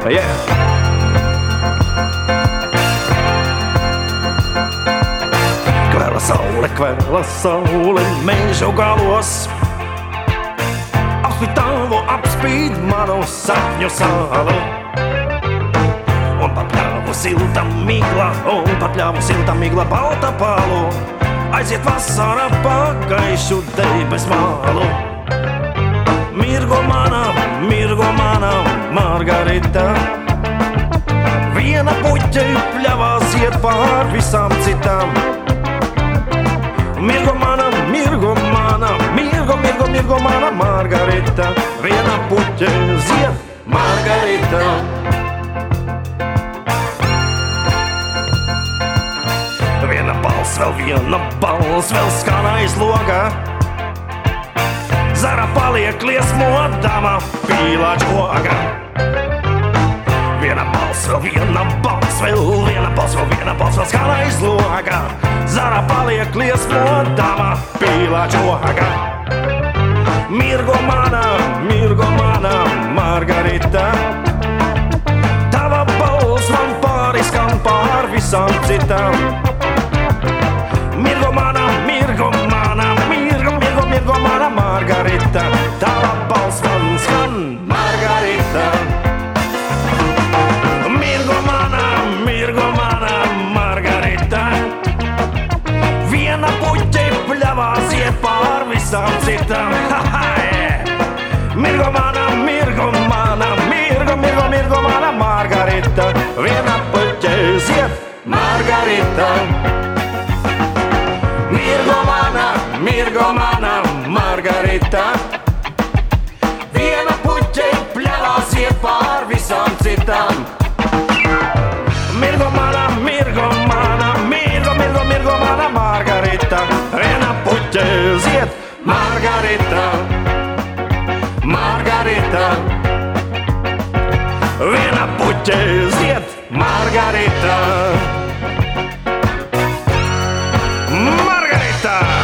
Yeah. Kvēla saule mežu galos, apspīd apspīd manu sapņu salu. Un papļāvu silta migla, balta palu, aiziet vasara pagaišu debes malu. Mirgo mana Margarita, viena puķe pļavās iet pār visām citām. Mirgo mana Margarita, viena puķe zied Margarita. Viena balss vēl skan aiz logā, zara paliek liesmodama pīlāč ogā. Viena balss vēl skan aiz logā, zara paliek liesmodama pīlāč ogā. Mirgo mana Margarita, tava balss man pāriskan pār visām citām. Mirgo mana Margarita, tava balss man skan Margarita. Mirgo mana Margarita, viena puķe pļavās iet pār visām citām. Mirgo mana Margarita, viena puķe zied Margarita. Mirgo mana Margarita, viena puķe pļavās iet pār visām citām. Mirgo mana Margarita, viena puķe zied Margarita. Viena puķe zied Margarita. Margarita!